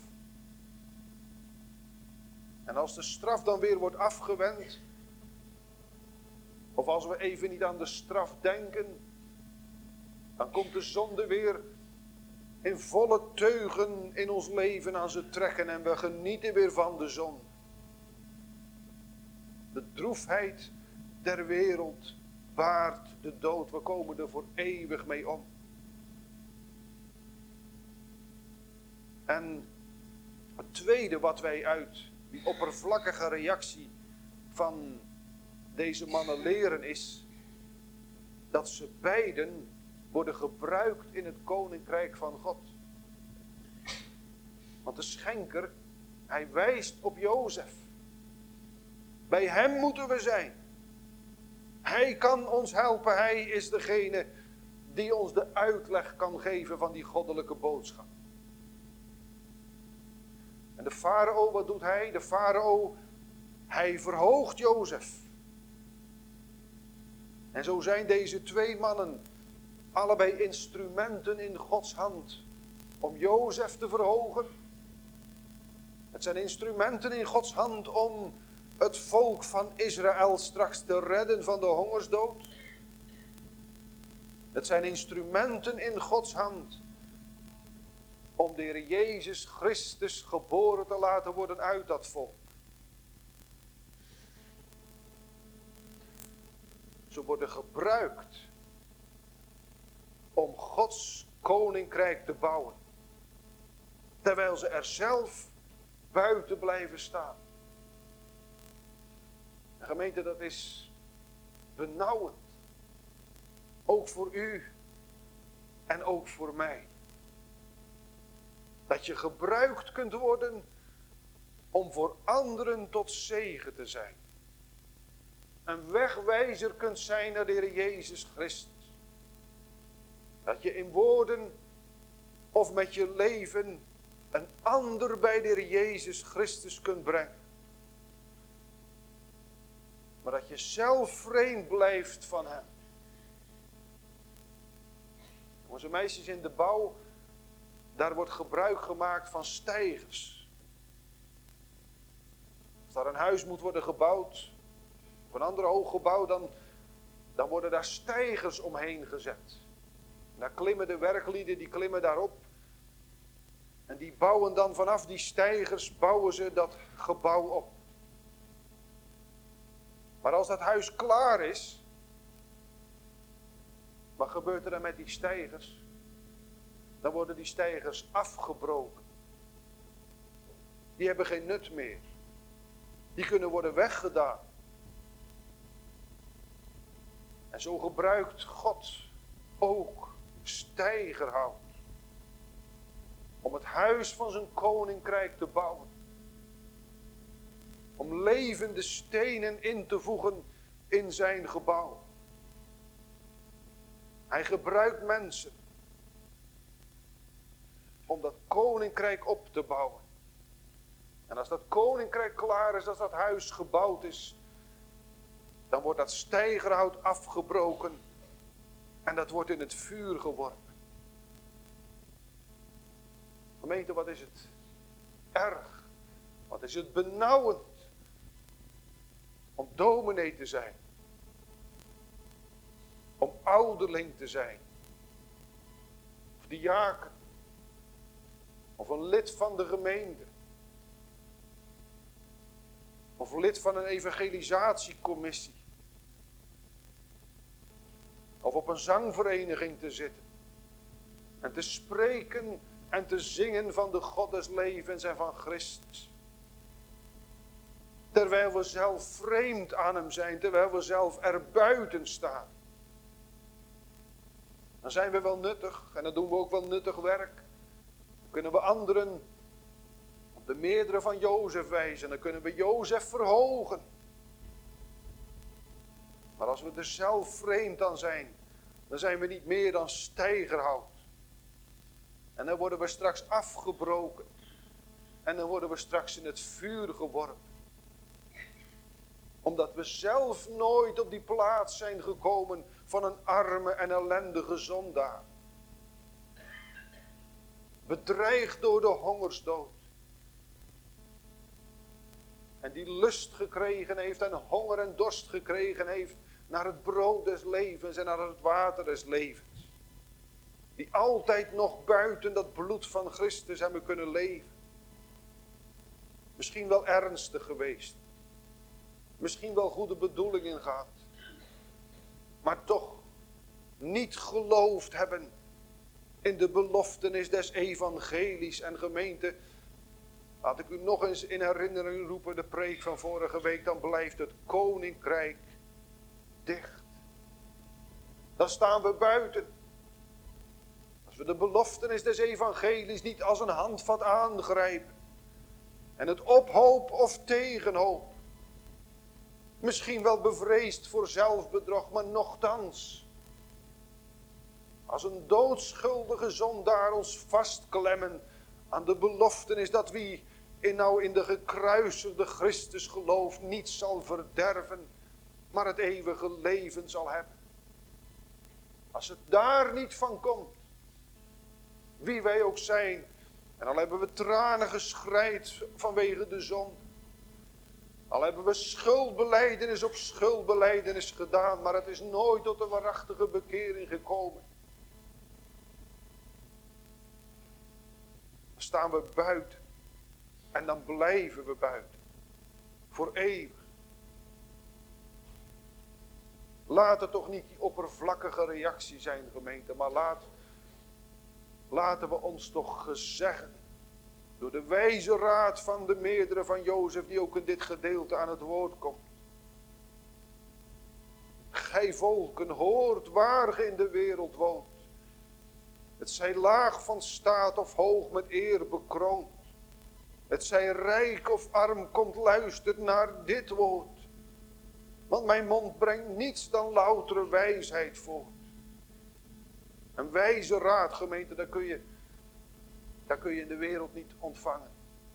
En als de straf dan weer wordt afgewend, of als we even niet aan de straf denken, dan komt de zonde weer in volle teugen in ons leven aan ze trekken en we genieten weer van de zonde. De droefheid der wereld baart de dood. We komen er voor eeuwig mee om. En het tweede wat wij uit die oppervlakkige reactie van deze mannen leren is dat ze beiden worden gebruikt in het koninkrijk van God. Want de schenker, hij wijst op Jozef. Bij hem moeten we zijn. Hij kan ons helpen. Hij is degene die ons de uitleg kan geven van die goddelijke boodschap. En de farao, wat doet hij? De farao, Hij verhoogt Jozef. En zo zijn deze twee mannen allebei instrumenten in Gods hand om Jozef te verhogen. Het zijn instrumenten in Gods hand om het volk van Israël straks te redden van de hongersdood. Het zijn instrumenten in Gods hand om de Heer Jezus Christus geboren te laten worden uit dat volk. Ze worden gebruikt om Gods koninkrijk te bouwen. Terwijl ze er zelf buiten blijven staan. En gemeente, dat is benauwend. Ook voor u en ook voor mij. Dat je gebruikt kunt worden om voor anderen tot zegen te zijn. Een wegwijzer kunt zijn naar de Heer Jezus Christus. Dat je in woorden of met je leven een ander bij de Heer Jezus Christus kunt brengen. Maar dat je zelf vreemd blijft van Hem. Onze meisjes in de bouw, daar wordt gebruik gemaakt van steigers. Als daar een huis moet worden gebouwd, of een ander hoog gebouw, dan worden daar steigers omheen gezet. En daar klimmen de werklieden, die klimmen daarop. En die bouwen dan vanaf die steigers, bouwen ze dat gebouw op. Maar als dat huis klaar is, wat gebeurt er dan met die steigers? Dan worden die steigers afgebroken. Die hebben geen nut meer. Die kunnen worden weggedaan. En zo gebruikt God ook steigerhout. Om het huis van zijn koninkrijk te bouwen. Om levende stenen in te voegen in zijn gebouw. Hij gebruikt mensen. Om dat koninkrijk op te bouwen. En als dat koninkrijk klaar is, als dat huis gebouwd is, dan wordt dat steigerhout afgebroken en dat wordt in het vuur geworpen. Gemeente, wat is het erg, wat is het benauwend om dominee te zijn, om ouderling te zijn, of diaken, of een lid van de gemeente, of lid van een evangelisatiecommissie, of op een zangvereniging te zitten en te spreken en te zingen van de God des levens en van Christus. Terwijl we zelf vreemd aan hem zijn, terwijl we zelf erbuiten staan. Dan zijn we wel nuttig en dan doen we ook wel nuttig werk. Dan kunnen we anderen op de meerdere van Jozef wijzen, dan kunnen we Jozef verhogen. Maar als we er zelf vreemd aan zijn, dan zijn we niet meer dan steigerhout. En dan worden we straks afgebroken. En dan worden we straks in het vuur geworpen. Omdat we zelf nooit op die plaats zijn gekomen van een arme en ellendige zondaar. Bedreigd door de hongersdood. En die lust gekregen heeft en honger en dorst gekregen heeft naar het brood des levens en naar het water des levens. Die altijd nog buiten dat bloed van Christus hebben kunnen leven. Misschien wel ernstig geweest. Misschien wel goede bedoelingen gehad. Maar toch niet geloofd hebben in de beloftenis des evangelies en gemeente. Laat ik u nog eens in herinnering roepen de preek van vorige week. Dan blijft het koninkrijk dicht. Dan staan we buiten. Als we de beloftenis des evangelies niet als een handvat aangrijpen. En het ophoop of tegenhoop. Misschien wel bevreesd voor zelfbedrog, maar nochtans. Als een doodschuldige zondaar ons vastklemmen aan de beloftenis dat wie in de gekruisigde Christus gelooft, niet zal verderven, maar het eeuwige leven zal hebben. Als het daar niet van komt, wie wij ook zijn, en al hebben we tranen geschreid vanwege de zonde, al hebben we schuldbelijdenis op schuldbelijdenis gedaan, maar het is nooit tot een waarachtige bekering gekomen. Dan staan we buiten. En dan blijven we buiten. Voor eeuwig. Laat het toch niet die oppervlakkige reactie zijn, gemeente, maar laten we ons toch gezeggen, door de wijze raad van de meerdere van Jozef, die ook in dit gedeelte aan het woord komt. Gij volken, hoort waar ge in de wereld woont. Het zij laag van staat of hoog met eer bekroond. Het zij rijk of arm, komt luistert naar dit woord. Want mijn mond brengt niets dan loutere wijsheid voort. Een wijze raad, gemeente, dat kun je in de wereld niet ontvangen.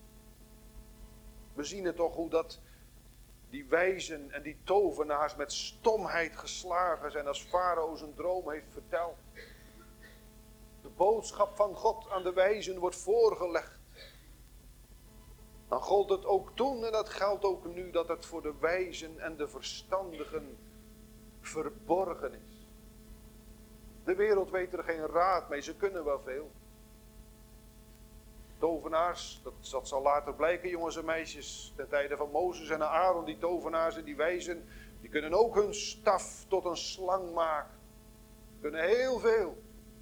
We zien het toch hoe dat die wijzen en die tovenaars met stomheid geslagen zijn als Farao zijn droom heeft verteld. De boodschap van God aan de wijzen wordt voorgelegd. Dan gold het ook toen en dat geldt ook nu dat het voor de wijzen en de verstandigen verborgen is. De wereld weet er geen raad mee, ze kunnen wel veel. Tovenaars, dat zal later blijken, jongens en meisjes, ten tijde van Mozes en Aaron, die tovenaars en die wijzen, die kunnen ook hun staf tot een slang maken. Kunnen heel veel.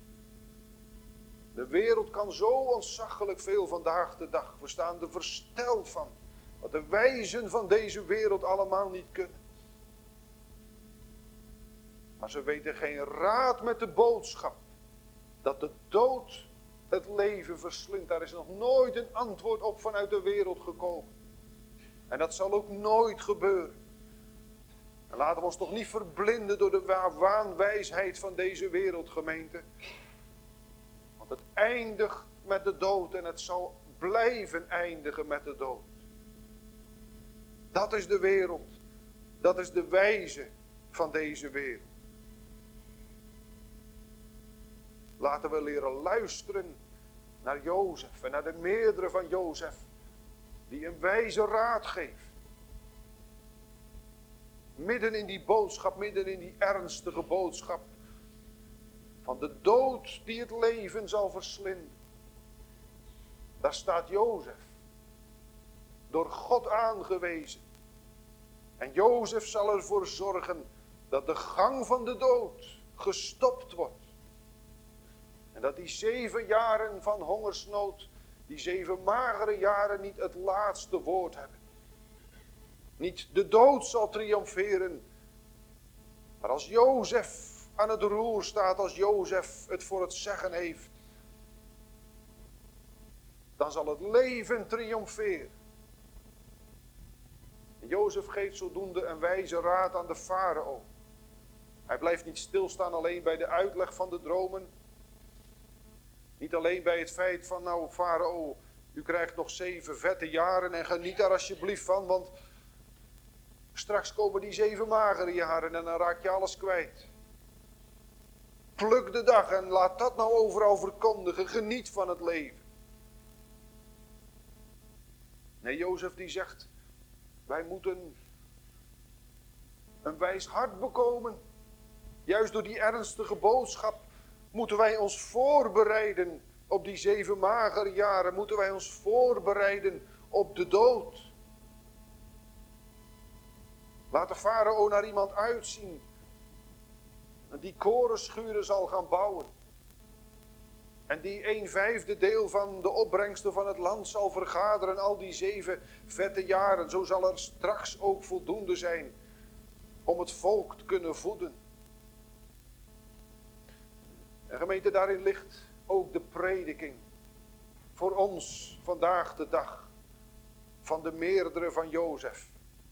De wereld kan zo ontzaglijk veel vandaag de dag. We staan er versteld van. Wat de wijzen van deze wereld allemaal niet kunnen. Maar ze weten geen raad met de boodschap. Dat de dood het leven verslindt. Daar is nog nooit een antwoord op vanuit de wereld gekomen. En dat zal ook nooit gebeuren. En laten we ons toch niet verblinden door de waanwijsheid van deze wereldgemeente. Want het eindigt met de dood en het zal blijven eindigen met de dood. Dat is de wereld. Dat is de wijze van deze wereld. Laten we leren luisteren naar Jozef en naar de meerdere van Jozef. Die een wijze raad geeft. Midden in die boodschap, midden in die ernstige boodschap. Van de dood die het leven zal verslinden. Daar staat Jozef. Door God aangewezen. En Jozef zal ervoor zorgen dat de gang van de dood gestopt wordt. En dat die 7 jaren van hongersnood, die 7 magere jaren niet het laatste woord hebben. Niet de dood zal triomferen. Maar als Jozef aan het roer staat, als Jozef het voor het zeggen heeft, dan zal het leven triomferen. En Jozef geeft zodoende een wijze raad aan de farao. Hij blijft niet stilstaan alleen bij de uitleg van de dromen. Niet alleen bij het feit van, nou farao, u krijgt nog 7 vette jaren en geniet daar alsjeblieft van, want straks komen die 7 magere jaren en dan raak je alles kwijt. Pluk de dag en laat dat nou overal verkondigen, geniet van het leven. Nee, Jozef die zegt, wij moeten een wijs hart bekomen. Juist door die ernstige boodschap moeten wij ons voorbereiden op die 7 magere jaren. Moeten wij ons voorbereiden op de dood. Laat de farao naar iemand uitzien. En die korenschuren zal gaan bouwen. En die 1/5 deel van de opbrengsten van het land zal vergaderen. Al die 7 vette jaren. Zo zal er straks ook voldoende zijn om het volk te kunnen voeden. En gemeente, daarin ligt ook de prediking voor ons vandaag de dag van de meerdere van Jozef.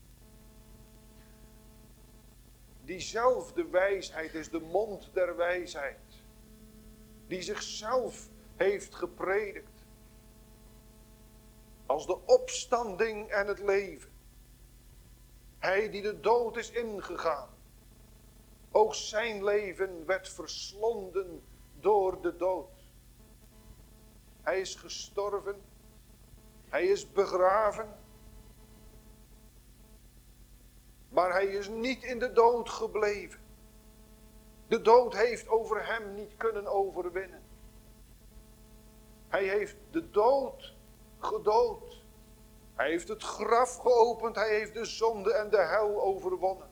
Diezelfde wijsheid is de mond der wijsheid, die zichzelf heeft gepredikt. als de opstanding en het leven. Hij die de dood is ingegaan. Ook zijn leven werd verslonden door de dood. Hij is gestorven. Hij is begraven. Maar hij is niet in de dood gebleven. De dood heeft over hem niet kunnen overwinnen. Hij heeft de dood gedood. Hij heeft het graf geopend. Hij heeft de zonde en de hel overwonnen.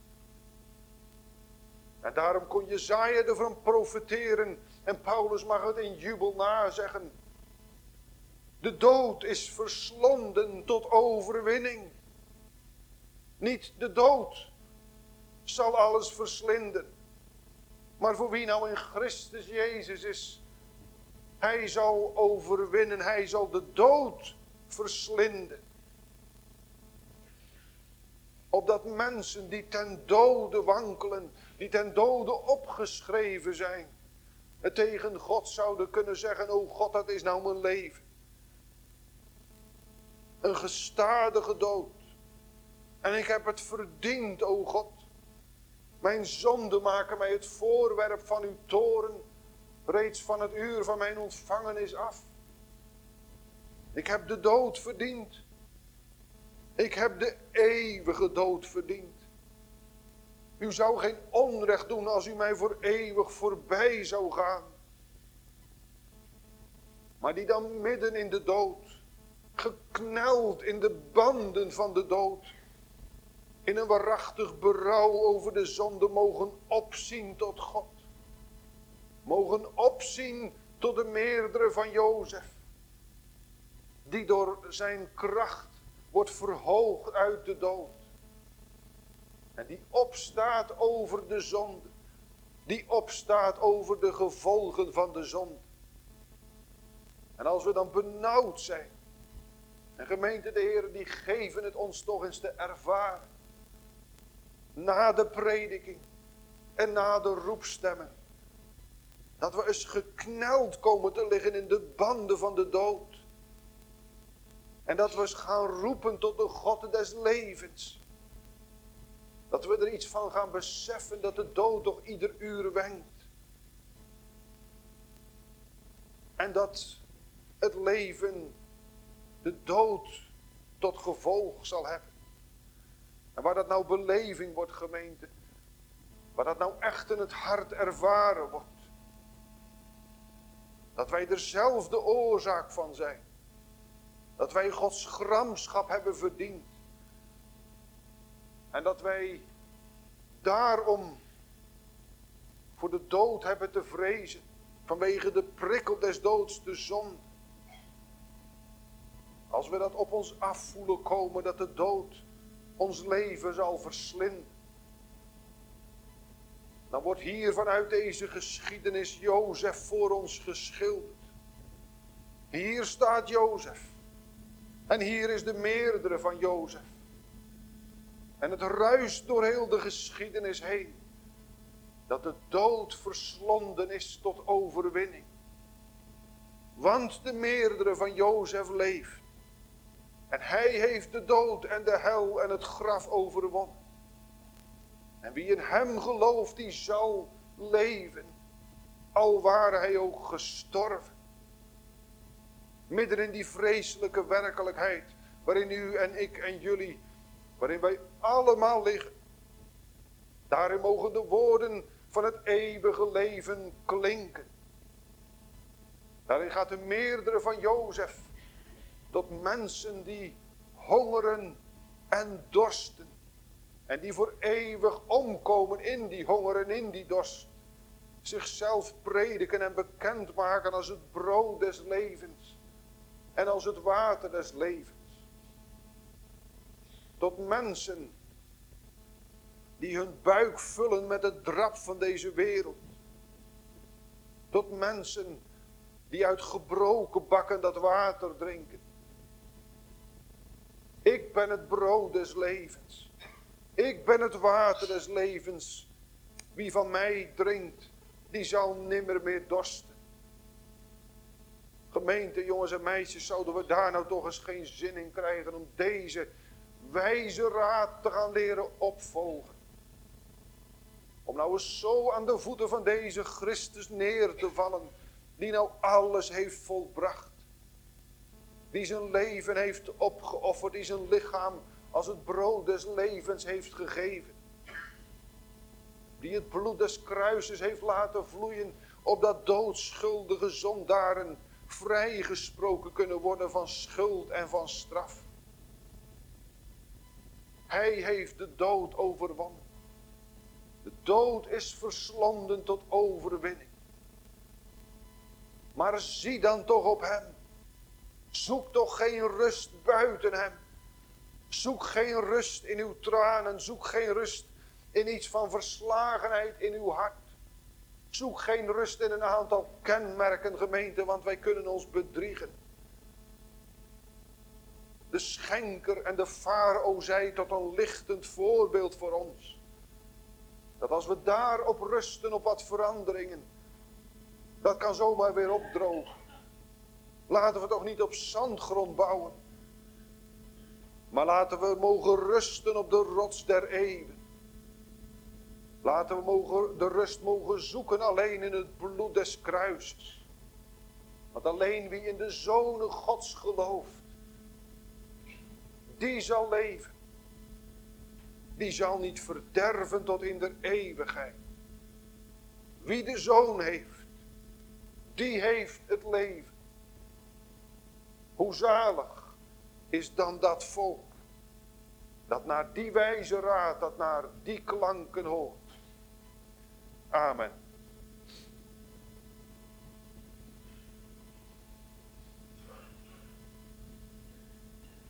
En daarom kon Jesaja ervan profeteren. En Paulus mag het in jubel nazeggen. De dood is verslonden tot overwinning. Niet de dood zal alles verslinden. Maar voor wie nou in Christus Jezus is, hij zal overwinnen. Hij zal de dood verslinden. Opdat mensen die ten dode wankelen, die ten dode opgeschreven zijn, het tegen God zouden kunnen zeggen: o God, dat is nou mijn leven. Een gestadige dood. En ik heb het verdiend, o God. Mijn zonden maken mij het voorwerp van uw toorn, reeds van het uur van mijn ontvangenis af. Ik heb de dood verdiend. Ik heb de eeuwige dood verdiend. U zou geen onrecht doen als u mij voor eeuwig voorbij zou gaan. Maar die dan midden in de dood, gekneld in de banden van de dood, in een waarachtig berouw over de zonde mogen opzien tot God. Mogen opzien tot de meerdere van Jozef. Die door zijn kracht wordt verhoogd uit de dood. En die opstaat over de zonde. Die opstaat over de gevolgen van de zonde. En als we dan benauwd zijn. En gemeente, de Heer, die geven het ons toch eens te ervaren. Na de prediking. En na de roepstemmen. Dat we eens gekneld komen te liggen in de banden van de dood. En dat we eens gaan roepen tot de God des levens. Dat we er iets van gaan beseffen dat de dood toch ieder uur wenkt. En dat het leven de dood tot gevolg zal hebben. En waar dat nou beleving wordt, gemeente. Waar dat nou echt in het hart ervaren wordt. Dat wij er zelf de oorzaak van zijn. Dat wij Gods gramschap hebben verdiend. En dat wij daarom voor de dood hebben te vrezen. Vanwege de prikkel des doods, de zonde. Als we dat op ons afvoelen komen, dat de dood ons leven zal verslinden. Dan wordt hier vanuit deze geschiedenis Jozef voor ons geschilderd. Hier staat Jozef. En hier is de meerdere van Jozef. En het ruist door heel de geschiedenis heen. Dat de dood verslonden is tot overwinning. Want de meerdere van Jozef leeft. En hij heeft de dood en de hel en het graf overwonnen. En wie in hem gelooft, die zal leven. Al ware hij ook gestorven. Midden in die vreselijke werkelijkheid. Waarin u en ik en jullie. Waarin wij allemaal liggen. Daarin mogen de woorden van het eeuwige leven klinken. Daarin gaat de meerdere van Jozef. Tot mensen die hongeren en dorsten. En die voor eeuwig omkomen in die honger en in die dorst. Zichzelf prediken en bekendmaken als het brood des levens. En als het water des levens. Tot mensen die hun buik vullen met het drap van deze wereld. Tot mensen die uit gebroken bakken dat water drinken. Ik ben het brood des levens. Ik ben het water des levens. Wie van mij drinkt, die zal nimmer meer dorsten. Gemeente, jongens en meisjes, zouden we daar nou toch eens geen zin in krijgen om deze wijze raad te gaan leren opvolgen. Om nou eens zo aan de voeten van deze Christus neer te vallen, die nou alles heeft volbracht. Die zijn leven heeft opgeofferd, die zijn lichaam als het brood des levens heeft gegeven. Die het bloed des kruises heeft laten vloeien, opdat doodschuldige zondaren vrijgesproken kunnen worden van schuld en van straf. Hij heeft de dood overwonnen. De dood is verslonden tot overwinning. Maar zie dan toch op hem. Zoek toch geen rust buiten hem. Zoek geen rust in uw tranen. Zoek geen rust in iets van verslagenheid in uw hart. Zoek geen rust in een aantal kenmerken, gemeente, want wij kunnen ons bedriegen. De schenker en de farao zij tot een lichtend voorbeeld voor ons. Dat als we daarop rusten, op wat veranderingen, dat kan zomaar weer opdrogen. Laten we toch niet op zandgrond bouwen. Maar laten we mogen rusten op de rots der eeuwen. Laten we de rust mogen zoeken alleen in het bloed des kruises. Want alleen wie in de Zonen Gods gelooft, die zal leven. Die zal niet verderven tot in de eeuwigheid. Wie de Zoon heeft, die heeft het leven. Hoe zalig is dan dat volk, dat naar die wijze raad, dat naar die klanken hoort. Amen.